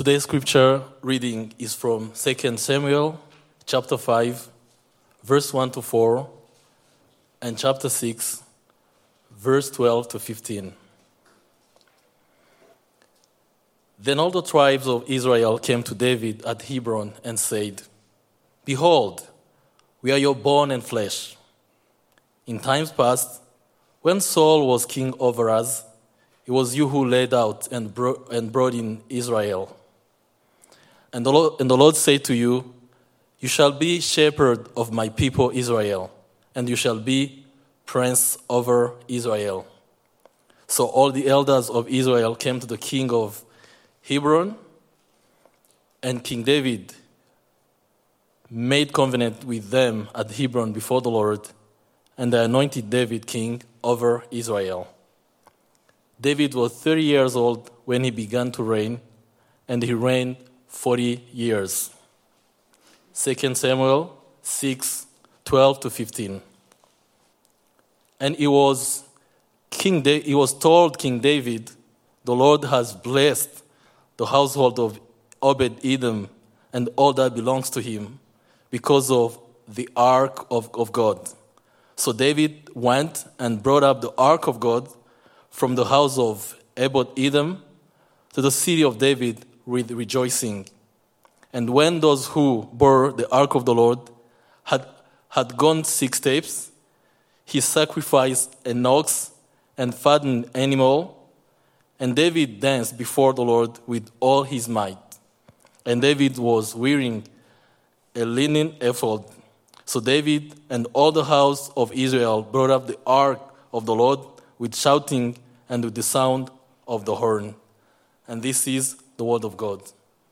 Today's scripture reading is from 2 Samuel chapter 5, verse 1 to 4, and chapter 6, verse 12 to 15. Then all the tribes of Israel came to David at Hebron and said, "Behold, we are your bone and flesh. In times past, when Saul was king over us, it was you who led out and brought in Israel. And the Lord said to you, you shall be shepherd of my people Israel, and you shall be prince over Israel." So all the elders of Israel came to the king of Hebron, and King David made covenant with them at Hebron before the Lord, and they anointed David king over Israel. David was 30 years old when he began to reign, and he reigned 40 years. 2 Samuel 6, 12 to 15. And he was told King David, "The Lord has blessed the household of Obed-Edom and all that belongs to him because of the ark of God." So David went and brought up the ark of God from the house of Obed-Edom to the city of David with rejoicing. And when those who bore the ark of the Lord had gone 6 steps, he sacrificed an ox and fattened an animal, and David danced before the Lord with all his might. And David was wearing a linen ephod. So David and all the house of Israel brought up the ark of the Lord with shouting and with the sound of the horn. And this is the word of God.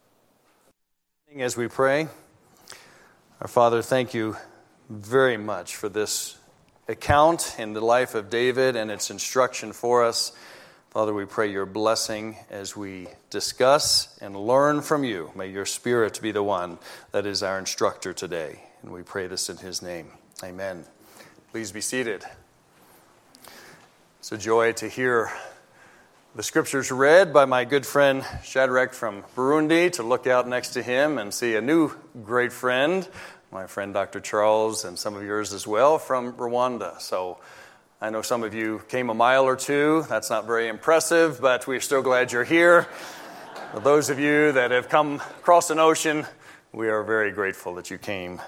As we pray, our Father, thank you very much for this account in the life of David and its instruction for us. Father, we pray your blessing as we discuss and learn from you. May your Spirit be the one that is our instructor today. And we pray this in his name. Amen. Please be seated. It's a joy to hear the scriptures read by my good friend Shadrach from Burundi, to look out next to him and see a new great friend, my friend Dr. Charles, and some of yours as well, from Rwanda. So I know some of you came a mile or two. That's not very impressive, but we're still glad you're here. For those of you that have come across an ocean, we are very grateful that you came.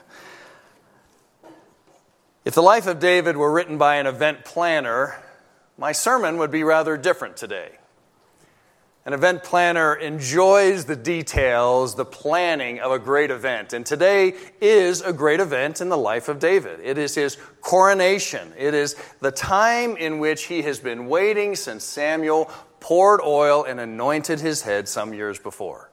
If the life of David were written by an event planner, my sermon would be rather different today. An event planner enjoys the details, the planning of a great event. And today is a great event in the life of David. It is his coronation. It is the time in which he has been waiting since Samuel poured oil and anointed his head some years before.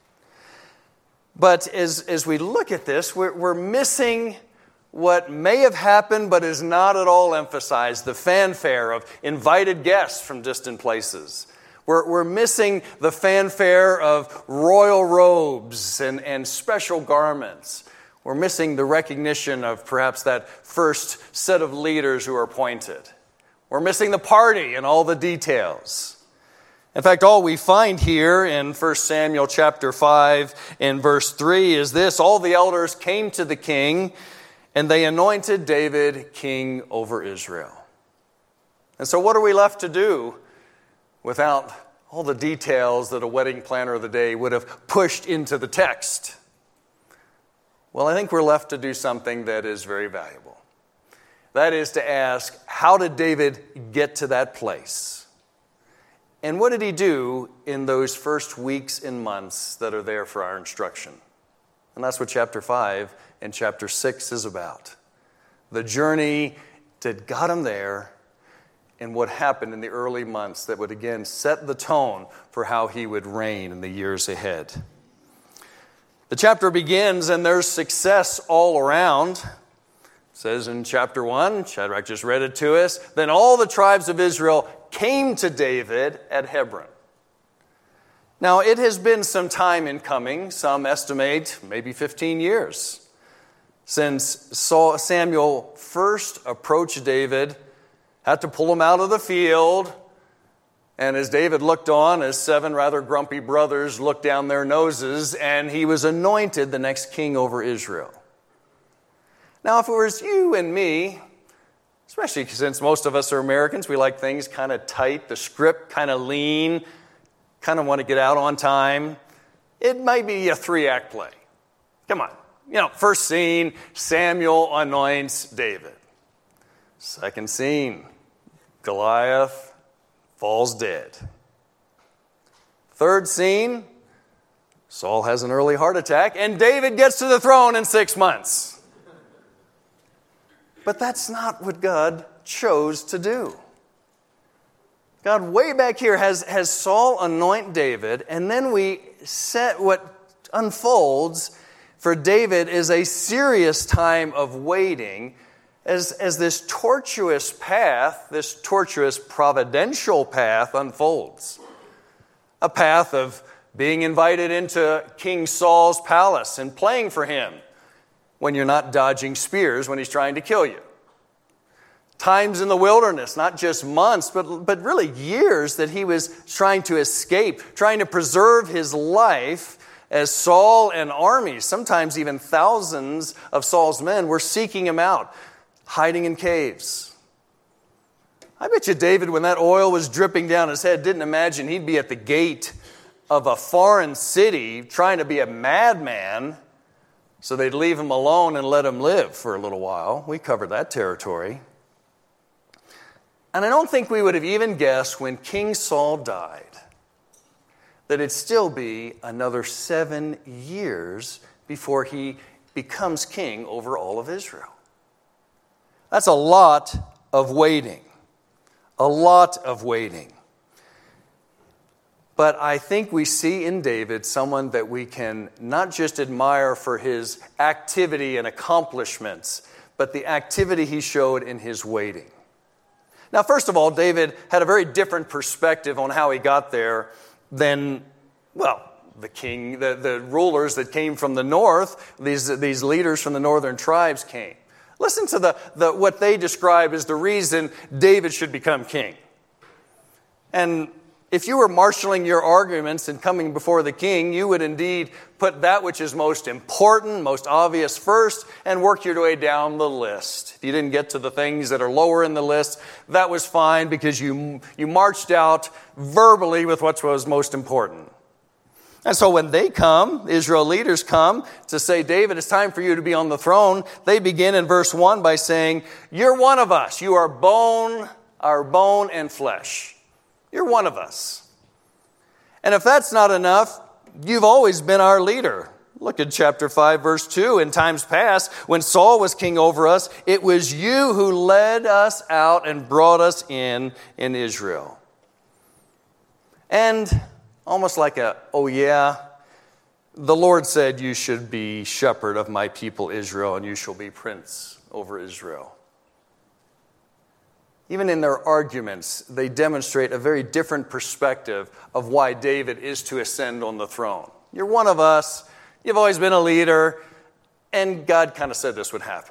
But as we look at this, we're missing what may have happened but is not at all emphasized, the fanfare of invited guests from distant places. We're missing the fanfare of royal robes and special garments. We're missing the recognition of perhaps that first set of leaders who are appointed. We're missing the party and all the details. In fact, all we find here in 1 Samuel chapter 5 in verse 3 is this: all the elders came to the king, and they anointed David king over Israel. And so what are we left to do without all the details that a wedding planner of the day would have pushed into the text? Well, I think we're left to do something that is very valuable. That is to ask, how did David get to that place? And what did he do in those first weeks and months that are there for our instruction? And that's what chapter 5 and chapter 6 is about. The journey that got him there and what happened in the early months that would again set the tone for how he would reign in the years ahead. The chapter begins and there's success all around. It says in chapter 1, Shadrach just read it to us, then all the tribes of Israel came to David at Hebron. Now, it has been some time in coming. Some estimate maybe 15 years since Samuel first approached David, had to pull him out of the field, And as David looked on, as 7 rather grumpy brothers looked down their noses, and he was anointed the next king over Israel. Now, if it was you and me, especially since most of us are Americans, we like things kind of tight, the script kind of lean, kind of want to get out on time, it might be a 3-act play. Come on. First scene, Samuel anoints David. Second scene, Goliath falls dead. Third scene, Saul has an early heart attack, and David gets to the throne in 6 months. But that's not what God chose to do. God, way back here, has Saul anoint David, and then we set what unfolds for David is a serious time of waiting as this tortuous path, this tortuous providential path unfolds. A path of being invited into King Saul's palace and playing for him when you're not dodging spears when he's trying to kill you. Times in the wilderness, not just months, but really years that he was trying to escape, trying to preserve his life as Saul and armies, sometimes even thousands of Saul's men, were seeking him out, hiding in caves. I bet you David, when that oil was dripping down his head, didn't imagine he'd be at the gate of a foreign city trying to be a madman, so they'd leave him alone and let him live for a little while. We covered that territory. And I don't think we would have even guessed when King Saul died that it'd still be another 7 years before he becomes king over all of Israel. That's a lot of waiting. A lot of waiting. But I think we see in David someone that we can not just admire for his activity and accomplishments, but the activity he showed in his waiting. Now, first of all, David had a very different perspective on how he got there than, the king, the rulers that came from the north, these leaders from the northern tribes came. Listen to what they describe as the reason David should become king. And if you were marshaling your arguments and coming before the king, you would indeed put that which is most important, most obvious first, and work your way down the list. If you didn't get to the things that are lower in the list, that was fine because you marched out verbally with what was most important. And so when they come, Israel leaders come to say, David, it's time for you to be on the throne, they begin in verse 1 by saying, you're one of us. You are our bone and flesh. You're one of us. And if that's not enough, you've always been our leader. Look at chapter 5, verse 2. In times past, when Saul was king over us, it was you who led us out and brought us in Israel. And almost like the Lord said, you should be shepherd of my people Israel, and you shall be prince over Israel. Even in their arguments, they demonstrate a very different perspective of why David is to ascend on the throne. You're one of us. You've always been a leader. And God kind of said this would happen.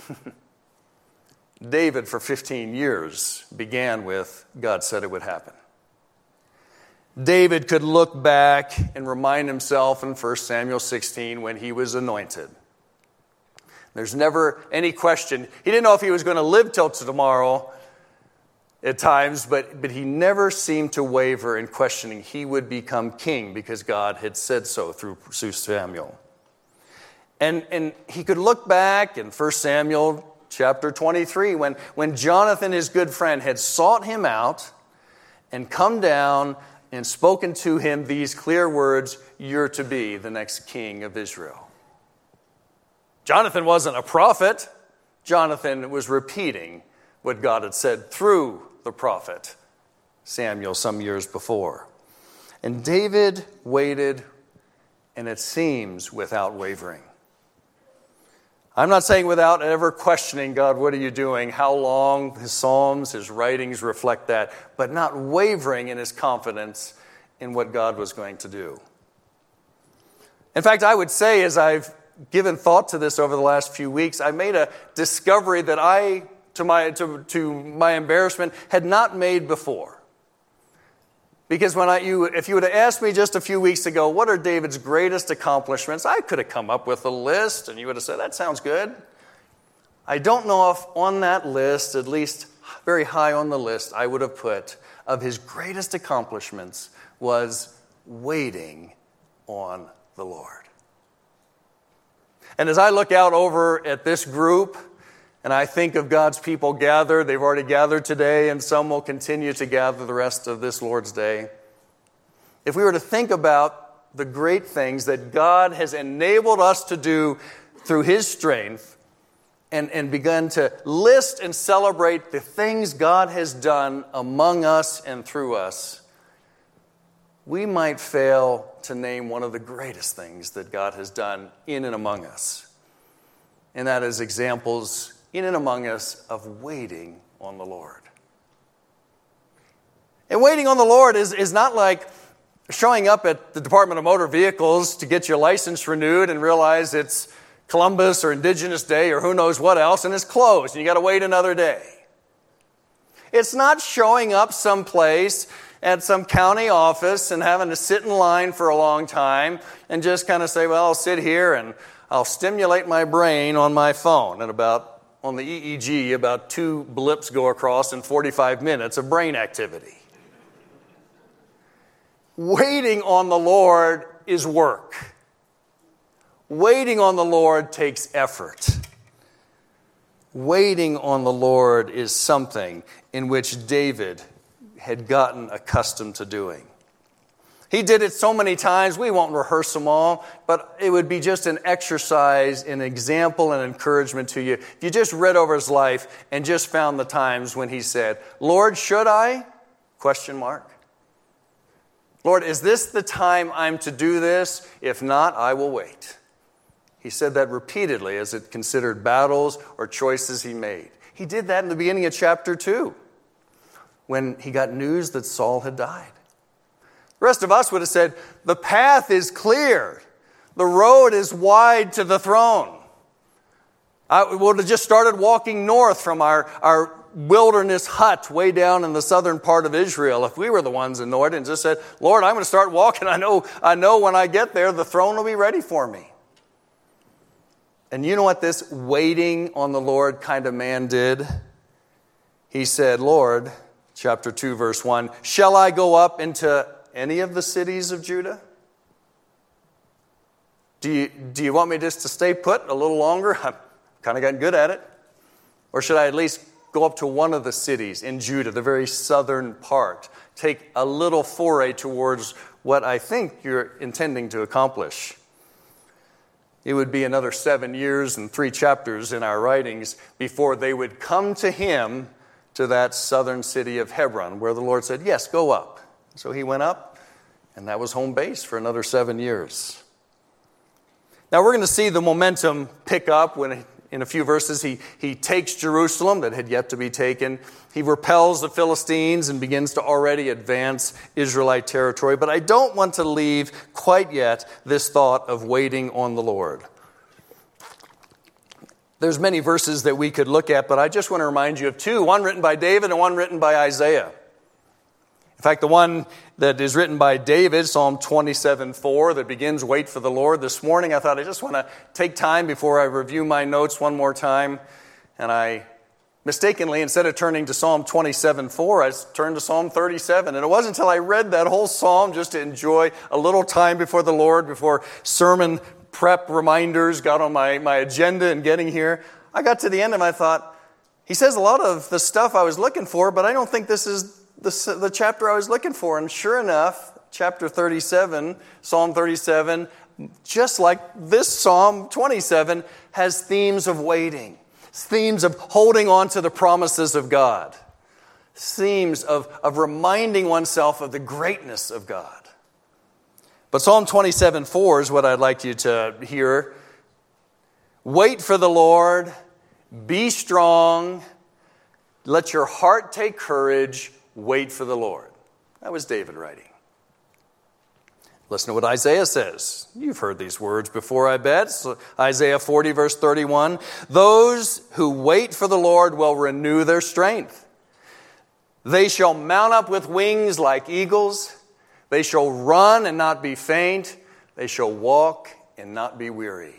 David, for 15 years, began with, God said it would happen. David could look back and remind himself in 1 Samuel 16 when he was anointed. There's never any question. He didn't know if he was going to live till tomorrow at times, but he never seemed to waver in questioning he would become king because God had said so through Samuel. And he could look back in 1 Samuel chapter 23 when Jonathan, his good friend, had sought him out and come down and spoken to him these clear words, you're to be the next king of Israel. Jonathan wasn't a prophet. Jonathan was repeating what God had said through the prophet Samuel some years before. And David waited, and it seems without wavering. I'm not saying without ever questioning, God, what are you doing? How long? His Psalms, his writings reflect that, but not wavering in his confidence in what God was going to do. In fact, I would say, as I've given thought to this over the last few weeks, I made a discovery that I, to my embarrassment, had not made before. Because if you would have asked me just a few weeks ago, what are David's greatest accomplishments, I could have come up with a list, and you would have said, that sounds good. I don't know if on that list, at least very high on the list, I would have put of his greatest accomplishments was waiting on the Lord. And as I look out over at this group, and I think of God's people gathered, they've already gathered today, and some will continue to gather the rest of this Lord's Day. If we were to think about the great things that God has enabled us to do through His strength, and begun to list and celebrate the things God has done among us and through us, we might fail to name one of the greatest things that God has done in and among us. And that is examples in and among us of waiting on the Lord. And waiting on the Lord is not like showing up at the Department of Motor Vehicles to get your license renewed and realize it's Columbus or Indigenous Day or who knows what else, and it's closed, and you got to wait another day. It's not showing up someplace at some county office and having to sit in line for a long time and just kind of say, well, I'll sit here and I'll stimulate my brain on my phone. And on the EEG, about 2 blips go across in 45 minutes of brain activity. Waiting on the Lord is work. Waiting on the Lord takes effort. Waiting on the Lord is something in which David had gotten accustomed to doing. He did it so many times, we won't rehearse them all, but it would be just an exercise, an example, and encouragement to you. If you just read over his life and just found the times when he said, Lord, should I? ? Lord, is this the time I'm to do this? If not, I will wait. He said that repeatedly as it considered battles or choices he made. He did that in the beginning of chapter 2 when he got news that Saul had died. The rest of us would have said, the path is clear. The road is wide to the throne. I would have just started walking north from our wilderness hut way down in the southern part of Israel if we were the ones in north and just said, Lord, I'm going to start walking. I know when I get there, the throne will be ready for me. And you know what this waiting on the Lord kind of man did? He said, Lord, chapter 2, verse 1, shall I go up into any of the cities of Judah? Do you want me just to stay put a little longer? I've kind of gotten good at it. Or should I at least go up to one of the cities in Judah, the very southern part? Take a little foray towards what I think you're intending to accomplish. It would be another 7 years and 3 chapters in our writings before they would come to him to that southern city of Hebron, where the Lord said, yes, go up. So he went up, and that was home base for another 7 years. Now we're going to see the momentum pick up when in a few verses he takes Jerusalem that had yet to be taken. He repels the Philistines and begins to already advance Israelite territory. But I don't want to leave quite yet this thought of waiting on the Lord. There's many verses that we could look at, but I just want to remind you of 2, one written by David and one written by Isaiah. In fact, the one that is written by David, Psalm 27:4, that begins, wait for the Lord. This morning I thought I just want to take time before I review my notes one more time. And I mistakenly, instead of turning to Psalm 27:4, I turned to Psalm 37. And it wasn't until I read that whole psalm just to enjoy a little time before the Lord, before sermon prep reminders got on my agenda in getting here. I got to the end and I thought, he says a lot of the stuff I was looking for, but I don't think this is the chapter I was looking for. And sure enough, chapter 37, Psalm 37, just like this Psalm 27, has themes of waiting, themes of holding on to the promises of God, themes of reminding oneself of the greatness of God. But Psalm 27:4 is what I'd like you to hear. Wait for the Lord, be strong, let your heart take courage, wait for the Lord. That was David writing. Listen to what Isaiah says. You've heard these words before, I bet. So Isaiah 40, verse 31. Those who wait for the Lord will renew their strength. They shall mount up with wings like eagles. They shall run and not be faint. They shall walk and not be weary.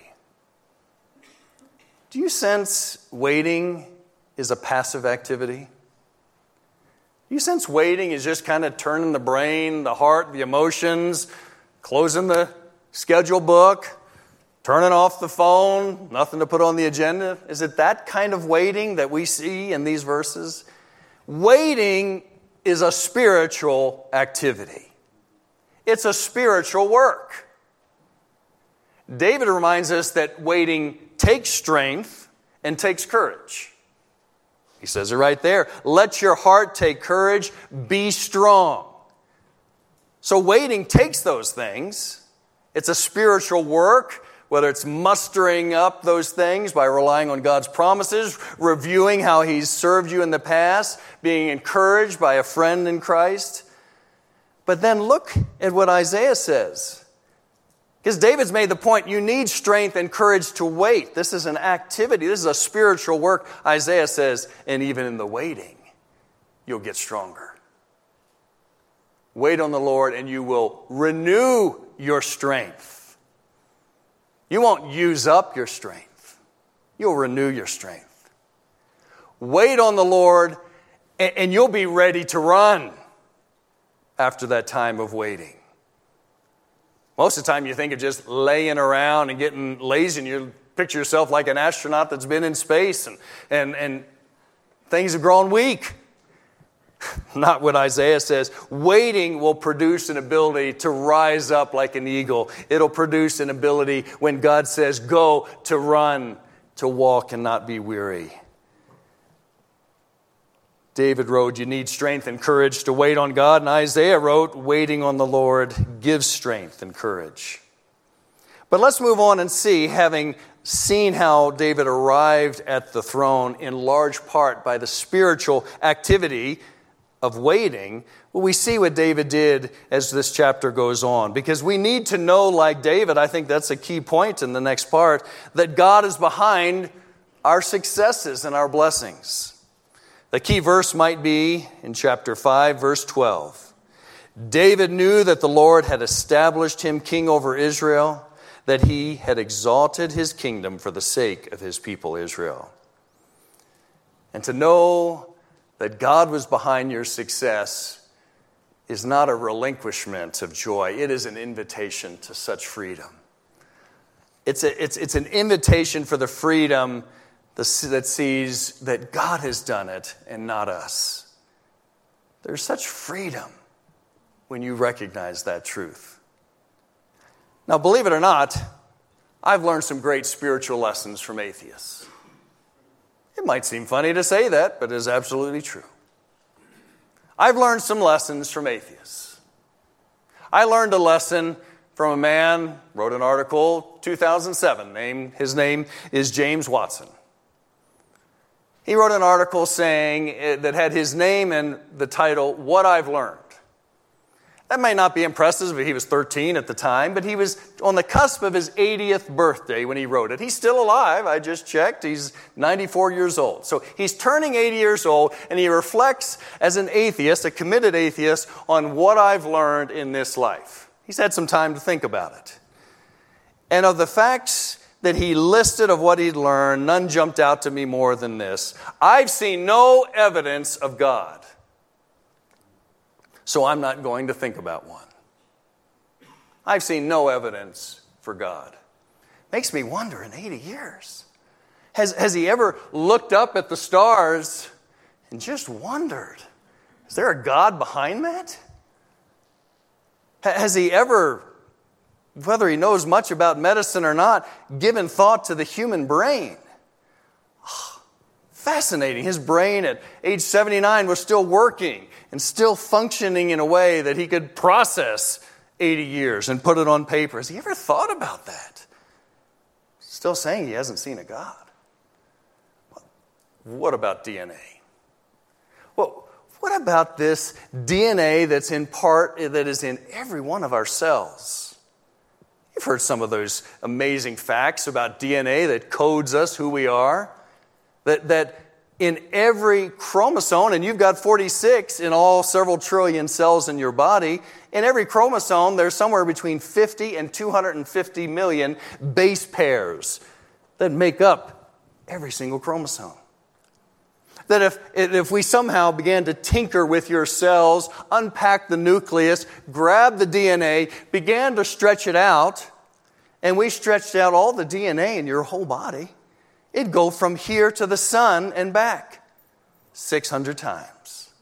Do you sense waiting is a passive activity? Do you sense waiting is just kind of turning the brain, the heart, the emotions, closing the schedule book, turning off the phone, nothing to put on the agenda? Is it that kind of waiting that we see in these verses? Waiting is a spiritual activity. It's a spiritual work. David reminds us that waiting takes strength and takes courage. He says it right there. Let your heart take courage. Be strong. So waiting takes those things. It's a spiritual work, whether it's mustering up those things by relying on God's promises, reviewing how He's served you in the past, being encouraged by a friend in Christ. But then look at what Isaiah says. Because David's made the point, you need strength and courage to wait. This is an activity. This is a spiritual work. Isaiah says, and even in the waiting, you'll get stronger. Wait on the Lord and you will renew your strength. You won't use up your strength. You'll renew your strength. Wait on the Lord and you'll be ready to run after that time of waiting. Most of the time you think of just laying around and getting lazy, and you picture yourself like an astronaut that's been in space and things have grown weak. Not what Isaiah says. Waiting will produce an ability to rise up like an eagle. It'll produce an ability when God says go, to run, to walk and not be weary. David wrote, you need strength and courage to wait on God. And Isaiah wrote, waiting on the Lord gives strength and courage. But let's move on and see, having seen how David arrived at the throne in large part by the spiritual activity of waiting, well, we see what David did as this chapter goes on. Because we need to know, like David, I think that's a key point in the next part, that God is behind our successes and our blessings. The key verse might be in chapter 5, verse 12. David knew that the Lord had established him king over Israel, that He had exalted His kingdom for the sake of His people Israel. And to know that God was behind your success is not a relinquishment of joy. It is an invitation to such freedom. It's an invitation for the freedom that sees that God has done it and not us. There's such freedom when you recognize that truth. Now, believe it or not, I've learned some great spiritual lessons from atheists. It might seem funny to say that, but it is absolutely true. I've learned some lessons from atheists. I learned a lesson from a man, wrote an article, 2007. His name is James Watson. He wrote an article saying that had his name and the title, What I've Learned. That may not be impressive, but he was 13 at the time, but he was on the cusp of his 80th birthday when he wrote it. He's still alive, I just checked. He's 94 years old. So he's turning 80 years old, and he reflects as an atheist, a committed atheist, on what I've learned in this life. He's had some time to think about it. And of the facts that he listed of what he'd learned, none jumped out to me more than this. I've seen no evidence of God, so I'm not going to think about one. I've seen no evidence for God. Makes me wonder, in 80 years, has he ever looked up at the stars and just wondered, is there a God behind that? Has he ever, whether he knows much about medicine or not, given thought to the human brain? Oh, fascinating. His brain at age 79 was still working and still functioning in a way that he could process 80 years and put it on paper. Has he ever thought about that? Still saying he hasn't seen a God. What about DNA? Well, what about this DNA that's that is in every one of our cells? You've heard some of those amazing facts about DNA that codes us who we are, that in every chromosome, and you've got 46 in all several trillion cells in your body. In every chromosome, there's somewhere between 50 and 250 million base pairs that make up every single chromosome. That if we somehow began to tinker with your cells, unpack the nucleus, grab the DNA, began to stretch it out, and we stretched out all the DNA in your whole body, it'd go from here to the sun and back 600 times.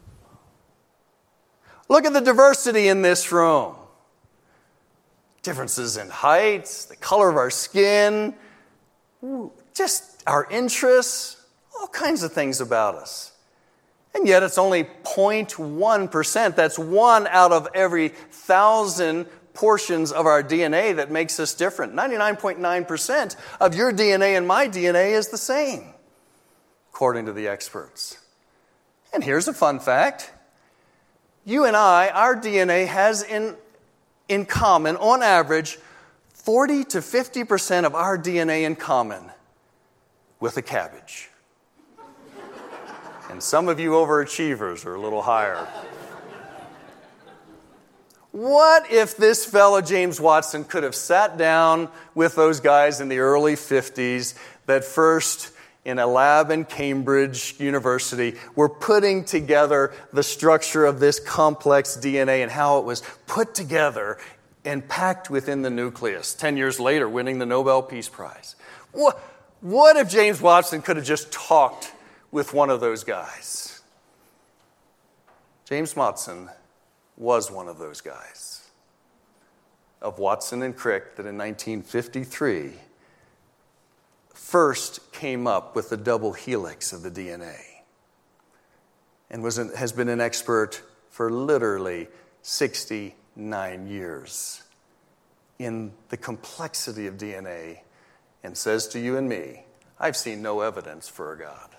Look at the diversity in this room. Differences in heights, the color of our skin, just our interests, all kinds of things about us. And yet it's only 0.1%. That's 1 out of every 1,000 portions of our DNA that makes us different. 99.9% of your DNA and my DNA is the same, according to the experts. And here's a fun fact. You and I, our DNA has in common, on average, 40 to 50% of our DNA in common with a cabbage. And some of you overachievers are a little higher. What if this fellow, James Watson, could have sat down with those guys in the early 50s that first, in a lab in Cambridge University, were putting together the structure of this complex DNA and how it was put together and packed within the nucleus, 10 years later winning the Nobel Peace Prize? What if James Watson could have just talked with one of those guys? James Watson was one of those guys, of Watson and Crick, that in 1953 first came up with the double helix of the DNA and has been an expert for literally 69 years in the complexity of DNA, and says to you and me, I've seen no evidence for a God.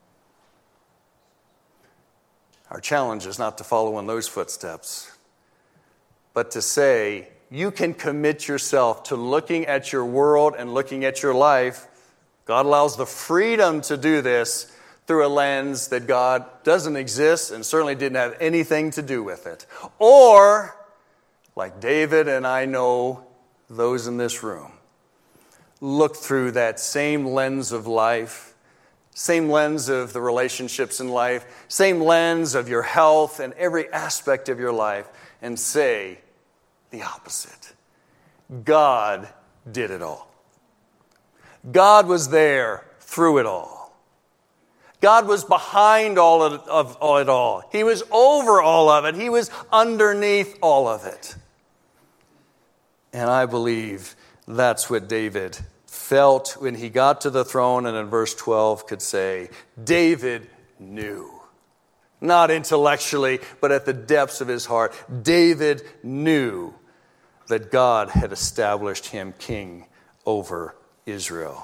Our challenge is not to follow in those footsteps, but to say, you can commit yourself to looking at your world and looking at your life. God allows the freedom to do this through a lens that God doesn't exist and certainly didn't have anything to do with it. Or, like David and I know those in this room, look through that same lens of life, same lens of the relationships in life, same lens of your health and every aspect of your life, and say the opposite. God did it all. God was there through it all. God was behind all of it all. He was over all of it. He was underneath all of it. And I believe that's what David felt when he got to the throne, and in verse 12 could say, David knew. Not intellectually, but at the depths of his heart. David knew that God had established him king over Israel.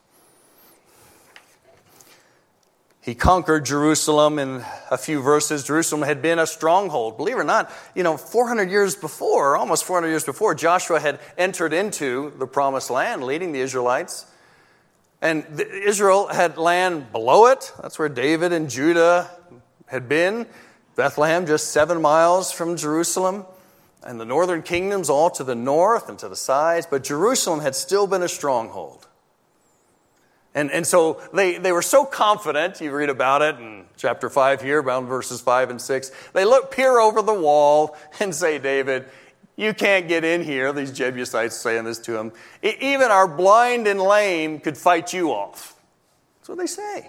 He conquered Jerusalem in a few verses. Jerusalem had been a stronghold. Believe it or not, 400 years before, almost 400 years before, Joshua had entered into the promised land, leading the Israelites. And Israel had land below it. That's where David and Judah had been. Bethlehem, just 7 miles from Jerusalem. And the northern kingdoms all to the north and to the sides. But Jerusalem had still been a stronghold. And so they were so confident, you read about it in chapter 5 here, around verses 5 and 6. They peer over the wall and say, David, you can't get in here. These Jebusites saying this to him. Even our blind and lame could fight you off. That's what they say.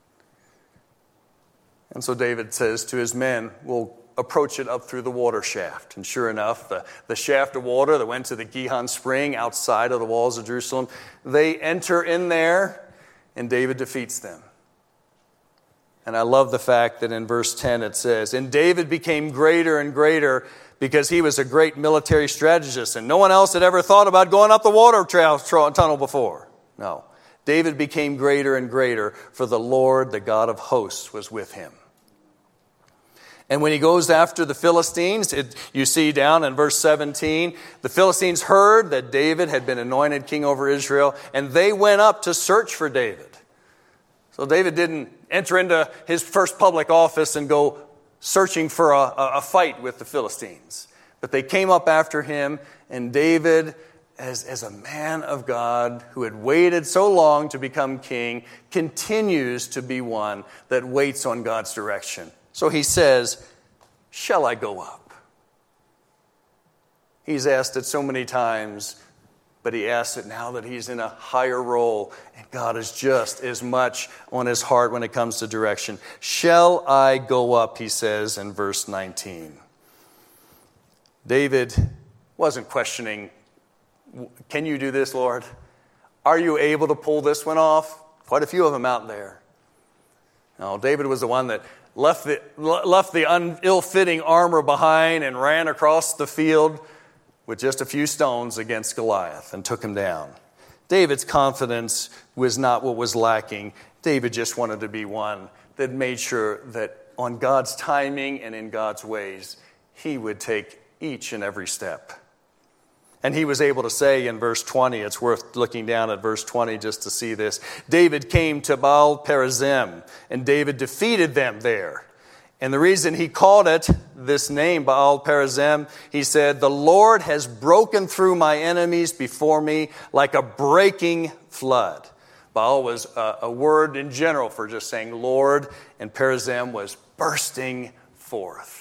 And so David says to his men, we'll approach it up through the water shaft. And sure enough, the shaft of water that went to the Gihon spring outside of the walls of Jerusalem, they enter in there, and David defeats them. And I love the fact that in verse 10 it says, and David became greater and greater because he was a great military strategist, and no one else had ever thought about going up the water tunnel before. No. David became greater and greater, for the Lord, the God of hosts, was with him. And when he goes after the Philistines, you see down in verse 17, the Philistines heard that David had been anointed king over Israel, and they went up to search for David. So David didn't enter into his first public office and go searching for a fight with the Philistines. But they came up after him, and David, as a man of God who had waited so long to become king, continues to be one that waits on God's direction. So he says, "Shall I go up?" He's asked it so many times, but he asks it now that he's in a higher role, and God is just as much on his heart when it comes to direction. "Shall I go up?" he says in verse 19. David wasn't questioning, "Can you do this, Lord? Are you able to pull this one off?" Quite a few of them out there. No, David was the one that left the ill-fitting armor behind and ran across the field with just a few stones against Goliath and took him down. David's confidence was not what was lacking. David just wanted to be one that made sure that on God's timing and in God's ways, he would take each and every step. And he was able to say in verse 20, it's worth looking down at verse 20 just to see this. David came to Baal-perazim, and David defeated them there. And the reason he called it this name, Baal-perazim, he said, "The Lord has broken through my enemies before me like a breaking flood." Baal was a word in general for just saying Lord, and Perazim was bursting forth.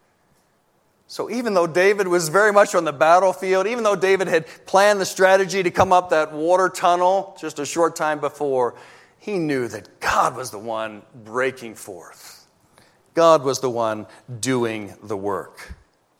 So even though David was very much on the battlefield, even though David had planned the strategy to come up that water tunnel just a short time before, he knew that God was the one breaking forth. God was the one doing the work.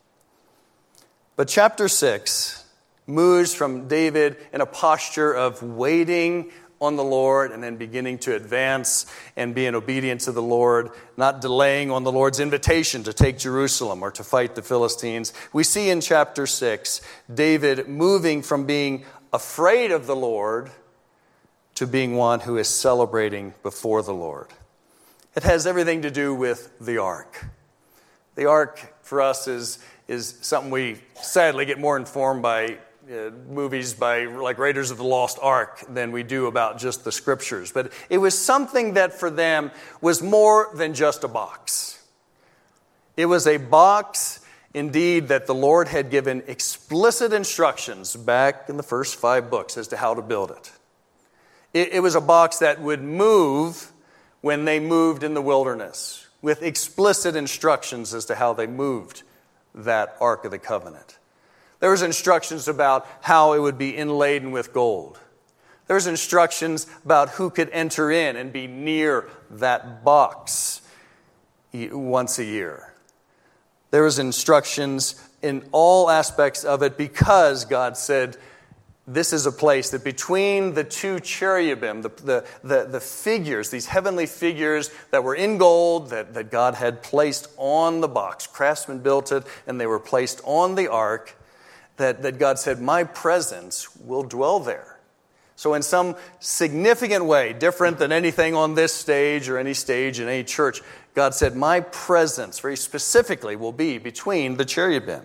But chapter 6 moves from David in a posture of waiting on the Lord and then beginning to advance and being obedient to the Lord, not delaying on the Lord's invitation to take Jerusalem or to fight the Philistines. We see in chapter 6 David moving from being afraid of the Lord to being one who is celebrating before the Lord. It has everything to do with the ark. The ark for us is something we sadly get more informed by movies by like Raiders of the Lost Ark than we do about just the scriptures. But it was something that for them was more than just a box. It was a box indeed that the Lord had given explicit instructions back in the first 5 books as to how to build it. It was a box that would move when they moved in the wilderness, with explicit instructions as to how they moved that Ark of the Covenant. There was instructions about how it would be inladen with gold. There was instructions about who could enter in and be near that box once a year. There was instructions in all aspects of it because God said, this is a place that between the 2 cherubim, the figures, these heavenly figures that were in gold that God had placed on the box. Craftsmen built it and they were placed on the ark that God said, my presence will dwell there. So in some significant way, different than anything on this stage or any stage in any church, God said, my presence very specifically will be between the cherubim.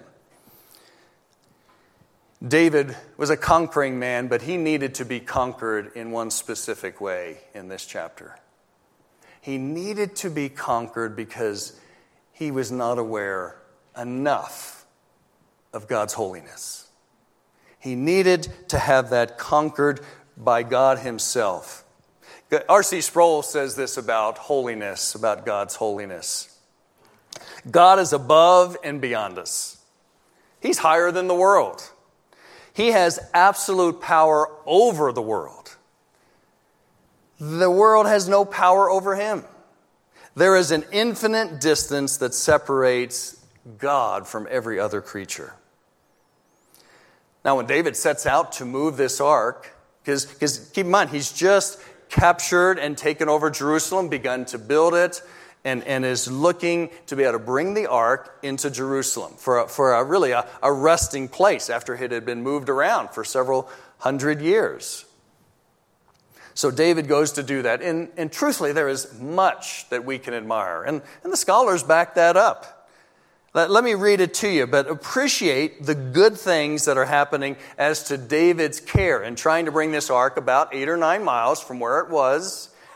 David was a conquering man, but he needed to be conquered in one specific way in this chapter. He needed to be conquered because he was not aware enough of God's holiness. He needed to have that conquered by God himself. R.C. Sproul says this about holiness, about God's holiness. God is above and beyond us. He's higher than the world. He has absolute power over the world. The world has no power over him. There is an infinite distance that separates God from every other creature. Now, when David sets out to move this ark, because keep in mind, he's just captured and taken over Jerusalem, begun to build it, and is looking to be able to bring the ark into Jerusalem for a resting place after it had been moved around for several hundred years. So David goes to do that. And truthfully, there is much that we can admire. And the scholars back that up. Let me read it to you, but appreciate the good things that are happening as to David's care in trying to bring this ark about 8 or 9 miles from where it was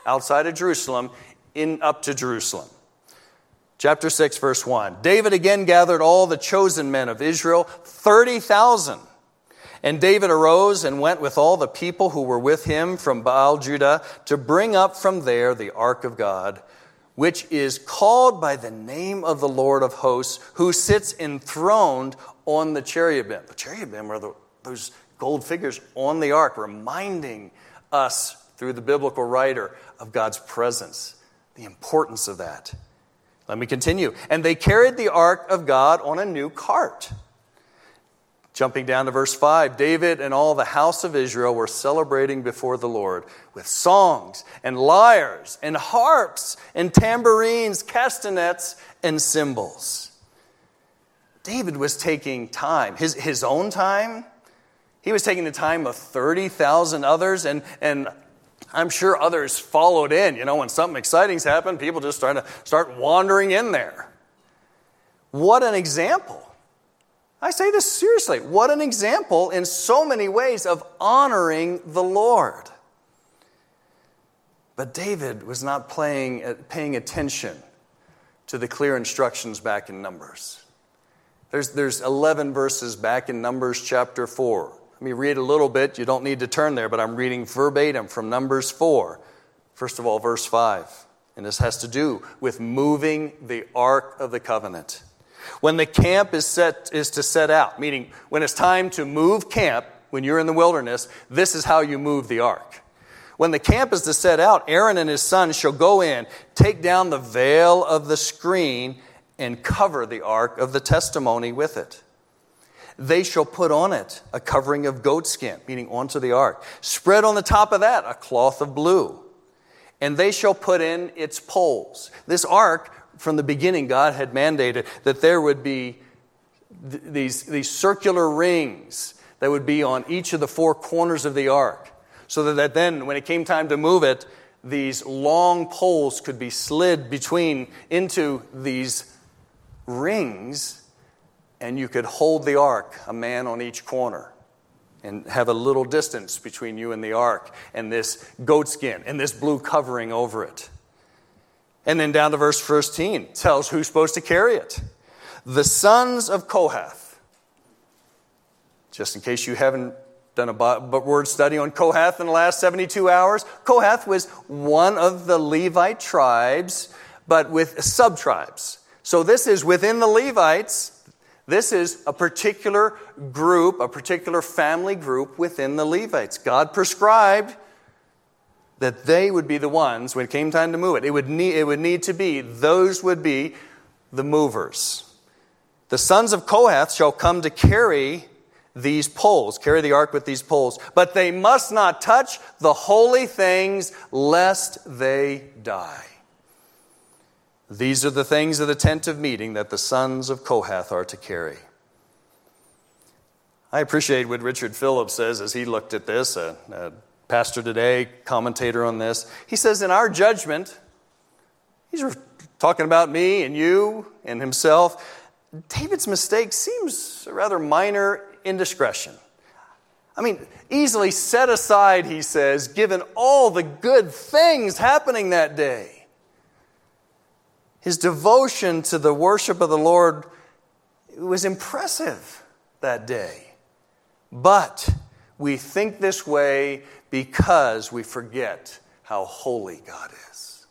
outside of Jerusalem up to Jerusalem. Chapter 6, verse 1. David again gathered all the chosen men of Israel, 30,000. And David arose and went with all the people who were with him from Baal Judah to bring up from there the ark of God, which is called by the name of the Lord of hosts, who sits enthroned on the cherubim. The cherubim are those gold figures on the ark, reminding us through the biblical writer of God's presence, the importance of that. Let me continue. And they carried the ark of God on a new cart. Jumping down to verse 5, David and all the house of Israel were celebrating before the Lord with songs and lyres and harps and tambourines, castanets and cymbals. David was taking time, his own time. He was taking the time of 30,000 others, and I'm sure others followed in. You know, when something exciting's happened, people just start wandering in there. What an example. I say this seriously. What an example in so many ways of honoring the Lord. But David was not paying attention to the clear instructions back in Numbers. There's 11 verses back in Numbers chapter 4. Let me read a little bit. You don't need to turn there, but I'm reading verbatim from Numbers 4. First of all, verse 5. And this has to do with moving the Ark of the Covenant. When the camp is to set out, meaning when it's time to move camp, when you're in the wilderness, this is how you move the ark. When the camp is to set out, Aaron and his sons shall go in, take down the veil of the screen, and cover the ark of the testimony with it. They shall put on it a covering of goatskin, meaning onto the ark. Spread on the top of that a cloth of blue. And they shall put in its poles. This ark, from the beginning, God had mandated that there would be these circular rings that would be on each of the four corners of the ark, so that then, when it came time to move it, these long poles could be slid into these rings, and you could hold the ark, a man on each corner, and have a little distance between you and the ark, and this goatskin, and this blue covering over it. And then down to verse 13 tells who's supposed to carry it. The sons of Kohath. Just in case you haven't done a word study on Kohath in the last 72 hours, Kohath was one of the Levite tribes, but with sub-tribes. So this is within the Levites. This is a particular group, a particular family group within the Levites. God prescribed that they would be the ones, when it came time to move it, those would be the movers. The sons of Kohath shall come to carry these poles, carry the ark with these poles, but they must not touch the holy things, lest they die. These are the things of the tent of meeting that the sons of Kohath are to carry. I appreciate what Richard Phillips says as he looked at this, pastor today, commentator on this. He says, in our judgment, he's talking about me and you and himself, David's mistake seems a rather minor indiscretion. I mean, easily set aside, he says, given all the good things happening that day. His devotion to the worship of the Lord was impressive that day. But we think this way because we forget how holy God is.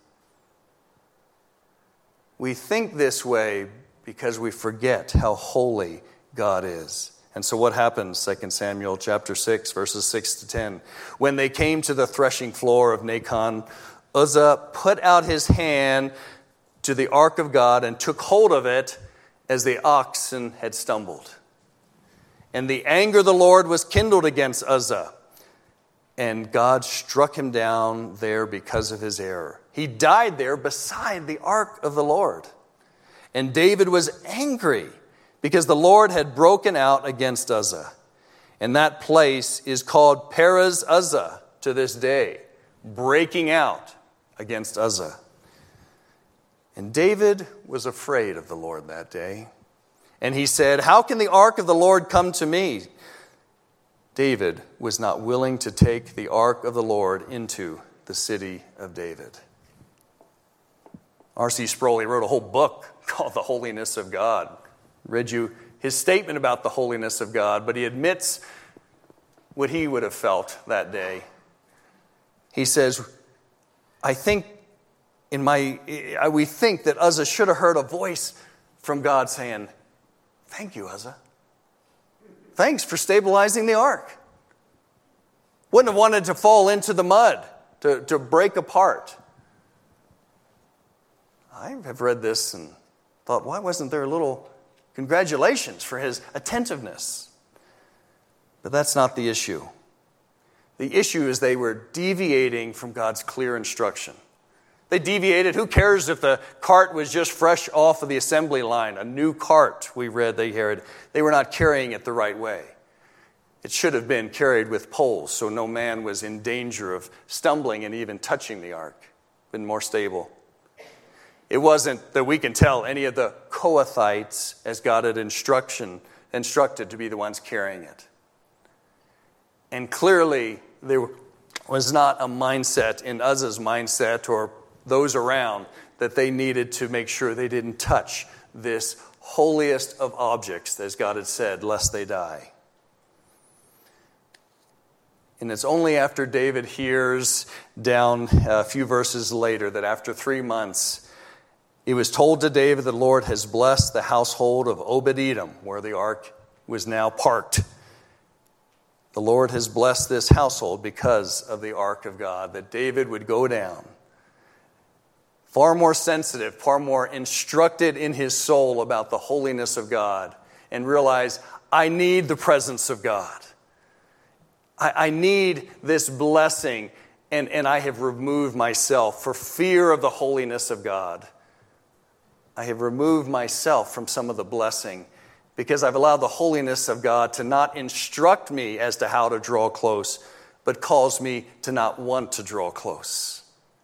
We think this way because we forget how holy God is. And so what happens, 2 Samuel chapter 6, verses 6 to 10? When they came to the threshing floor of Nacon, Uzzah put out his hand to the ark of God and took hold of it as the oxen had stumbled. And the anger of the Lord was kindled against Uzzah, and God struck him down there because of his error. He died there beside the ark of the Lord. And David was angry because the Lord had broken out against Uzzah. And that place is called Perez Uzzah to this day, breaking out against Uzzah. And David was afraid of the Lord that day. And he said, "How can the ark of the Lord come to me?" David was not willing to take the ark of the Lord into the city of David. R.C. Sproul wrote a whole book called The Holiness of God. Read you his statement about the holiness of God, but he admits what he would have felt that day. He says, we think that Uzzah should have heard a voice from God saying, "Thank you, Uzzah. Thanks for stabilizing the ark." Wouldn't have wanted to fall into the mud, to break apart. I have read this and thought, why wasn't there a little congratulations for his attentiveness? But that's not the issue. The issue is they were deviating from God's clear instruction. They deviated. Who cares if the cart was just fresh off of the assembly line? A new cart, we read, they heard. They were not carrying it the right way. It should have been carried with poles, so no man was in danger of stumbling and even touching the ark. Been more stable. It wasn't that we can tell any of the Kohathites, as God had instructed, to be the ones carrying it. And clearly, there was not a mindset in Uzzah's mindset or those around that they needed to make sure they didn't touch this holiest of objects, as God had said, lest they die. And it's only after David hears down a few verses later that after 3 months, it was told to David, the Lord has blessed the household of Obed-Edom, where the ark was now parked. The Lord has blessed this household because of the ark of God, that David would go down far more sensitive, far more instructed in his soul about the holiness of God, and realize, I need the presence of God. I need this blessing, and I have removed myself for fear of the holiness of God. I have removed myself from some of the blessing because I've allowed the holiness of God to not instruct me as to how to draw close, but cause me to not want to draw close.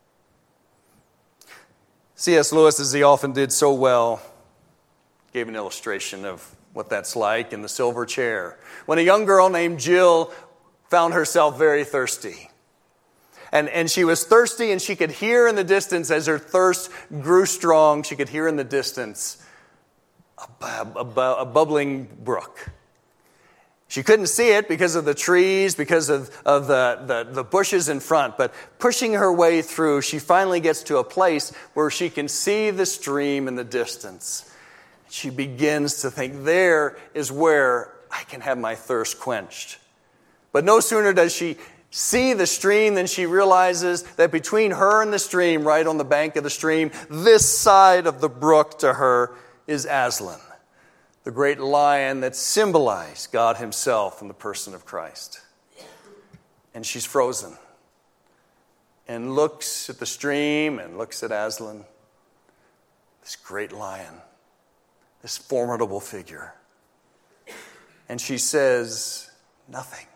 C.S. Lewis, as he often did so well, gave an illustration of what that's like in The Silver Chair. When a young girl named Jill found herself very thirsty. And she was thirsty, and she could hear in the distance as her thirst grew strong, she could hear in the distance a bubbling brook. She couldn't see it because of the trees, because of the bushes in front, but pushing her way through, she finally gets to a place where she can see the stream in the distance. She begins to think, there is where I can have my thirst quenched. But no sooner does she see the stream than she realizes that between her and the stream, right on the bank of the stream, this side of the brook to her is Aslan, the great lion that symbolized God himself in the person of Christ. And she's frozen and looks at the stream and looks at Aslan, this great lion, this formidable figure. And she says, nothing.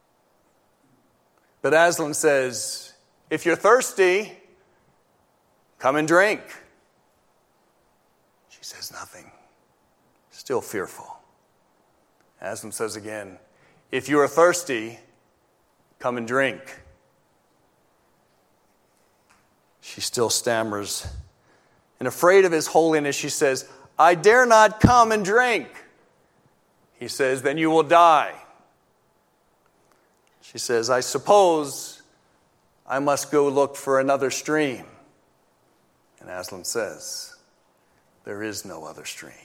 But Aslan says, if you're thirsty, come and drink. She says nothing, still fearful. Aslan says again, if you are thirsty, come and drink. She still stammers. And afraid of his holiness, she says, I dare not come and drink. He says, then you will die. She says, I suppose I must go look for another stream. And Aslan says, there is no other stream.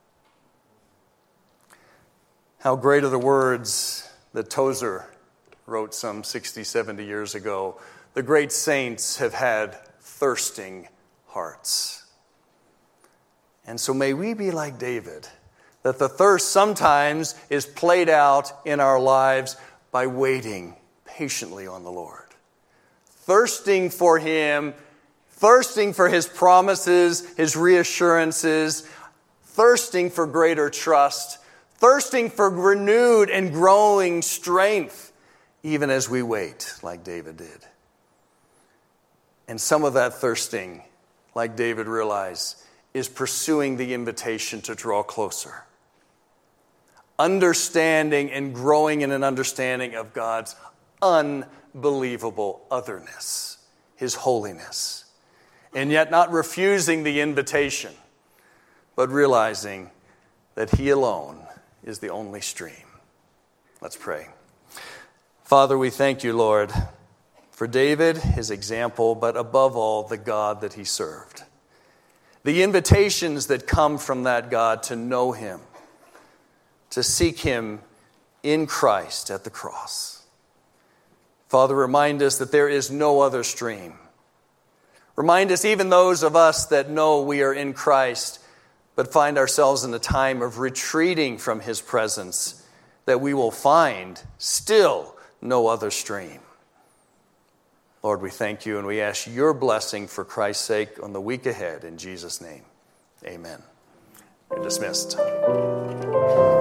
How great are the words that Tozer wrote some 60, 70 years ago. The great saints have had thirsting hearts. And so may we be like David, that the thirst sometimes is played out in our lives by waiting patiently on the Lord. Thirsting for Him, thirsting for His promises, His reassurances, thirsting for greater trust, thirsting for renewed and growing strength, even as we wait, like David did. And some of that thirsting, like David realized, is pursuing the invitation to draw closer. Understanding and growing in an understanding of God's unbelievable otherness his holiness, and yet not refusing the invitation, but realizing that he alone is the only stream. Let's pray. Father, we thank you, Lord, for David, his example, but above all, the God that he served. The invitations that come from that God to know him, to seek him in Christ at the cross. Father, remind us that there is no other stream. Remind us, even those of us that know we are in Christ, but find ourselves in a time of retreating from his presence, that we will find still no other stream. Lord, we thank you and we ask your blessing for Christ's sake on the week ahead. In Jesus' name, amen. You're dismissed.